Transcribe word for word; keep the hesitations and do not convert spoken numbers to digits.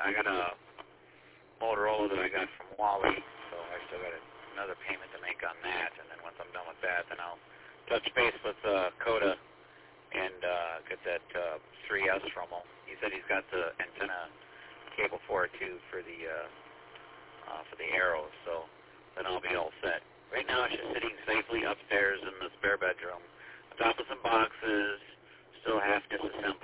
I got a Motorola that I got from Wally, so I still got another payment to make on that. And then once I'm done with that, then I'll touch base with uh, Coda and uh, get that uh, three S from him. He said he's got the antenna cable for it too for the uh, uh, for the arrows, so then I'll be all set. Right now, it's just sitting safely upstairs in the spare bedroom, on top of some boxes, still half disassembled.